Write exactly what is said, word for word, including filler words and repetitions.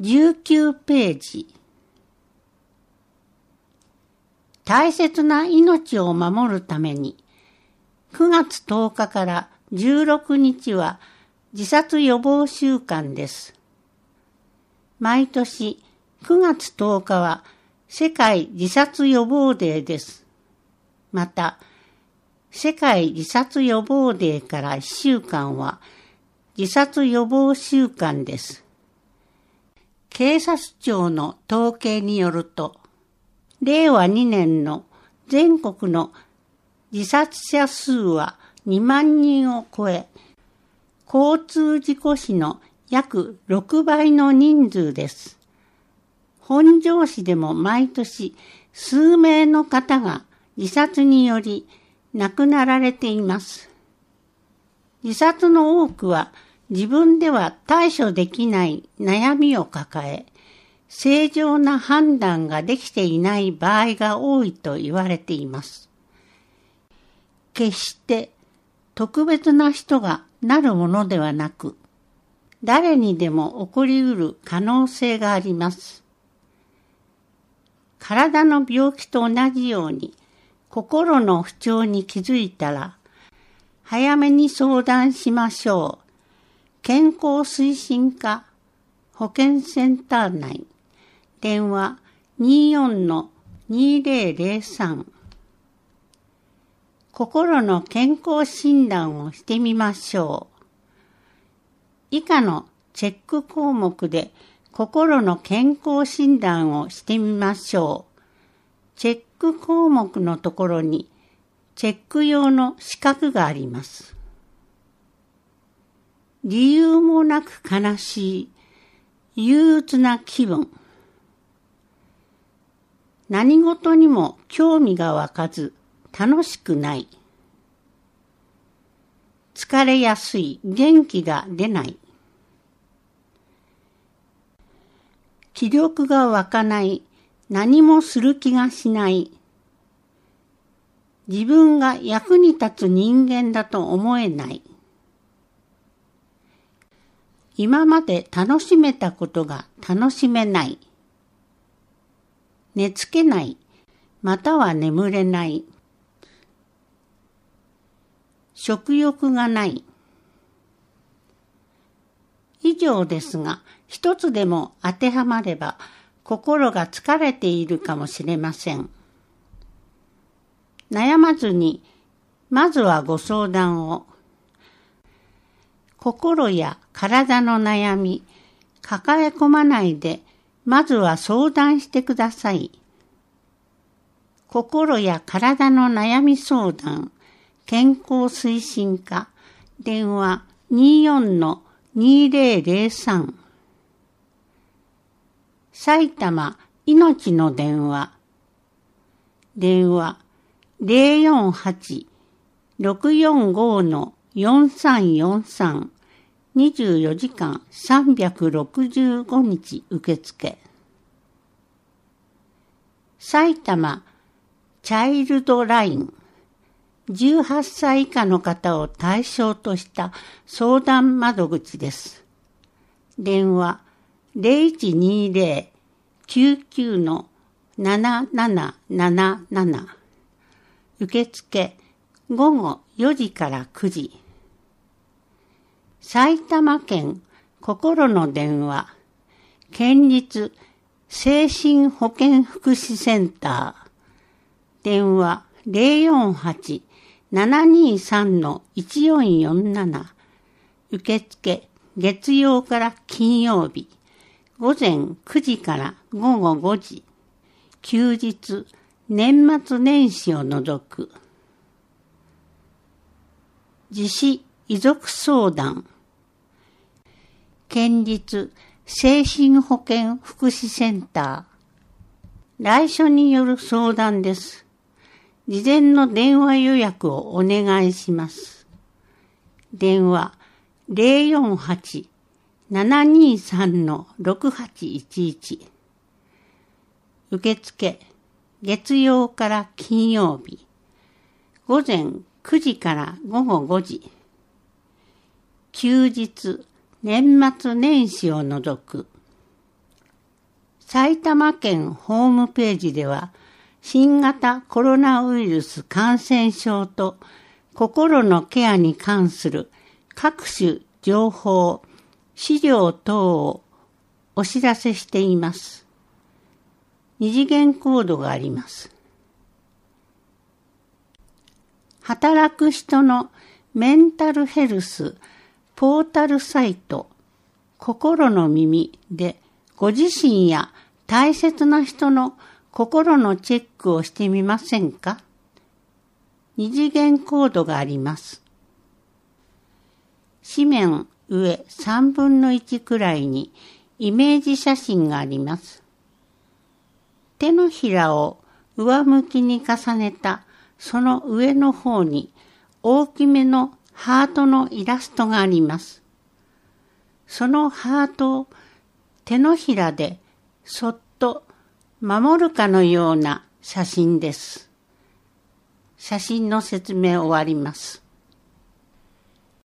じゅうきゅうページ。大切な命を守るために、くがつとおかからじゅうろくにちは自殺予防週間です。毎年くがつとおかは世界自殺予防デーです。また、世界自殺予防デーからいっしゅうかんは自殺予防週間です。警察庁の統計によると、れいわにねんの全国の自殺者数はにまんにんを超え、交通事故死の約ろくばいの人数です。本庄市でも毎年数名の方が自殺により亡くなられています。自殺の多くは自分では対処できない悩みを抱え、正常な判断ができていない場合が多いと言われています。決して特別な人がなるものではなく、誰にでも起こりうる可能性があります。体の病気と同じように、心の不調に気づいたら、早めに相談しましょう。健康推進課保健センター内、電話 にじゅうよんのにせんぜろさん。心の健康診断をしてみましょう。以下のチェック項目で心の健康診断をしてみましょう。チェック項目のところにチェック用の四角があります。理由もなく悲しい、憂鬱な気分。何事にも興味が湧かず、楽しくない。疲れやすい、元気が出ない。気力が湧かない、何もする気がしない。自分が役に立つ人間だと思えない。今まで楽しめたことが楽しめない。寝つけない、または眠れない。食欲がない。以上ですが、一つでも当てはまれば、心が疲れているかもしれません。悩まずに、まずはご相談を。心や体の悩み、抱え込まないで、まずは相談してください。心や体の悩み相談、健康推進課、電話 にじゅうよんのにせんぜろさん。埼玉いのちの電話、電話 ゼロよんはち ろくよんご のよんさんよんさん。にじゅうよじかんさんびゃくろくじゅうごにち受付。埼玉チャイルドライン、じゅうはっさい以下の方を対象とした相談窓口です。電話 ゼロいちにゼロ きゅうきゅう のなななななななな。受付ごごよじからくじ。埼玉県心の電話、県立精神保健福祉センター、電話 ゼロよんはち ななにさんのいちよんよんなな。受付月曜から金曜日、午前くじからごごごじ、休日、年末年始を除く。自死遺族相談、県立精神保健福祉センター。来所による相談です。事前の電話予約をお願いします。電話 ゼロよんはち ななにさんのろくはちいちいち。受付月曜から金曜日、午前くじからごごごじ。休日、年末年始を除く。 埼玉県ホームページでは、新型コロナウイルス感染症と心のケアに関する各種情報、資料等をお知らせしています。二次元コードがあります。働く人のメンタルヘルスポータルサイト、心の耳でご自身や大切な人の心のチェックをしてみませんか？二次元コードがあります。紙面上さんぶんのいちくらいにイメージ写真があります。手のひらを上向きに重ねたその上の方に大きめのハートのイラストがあります。そのハートを手のひらでそっと守るかのような写真です。写真の説明終わります。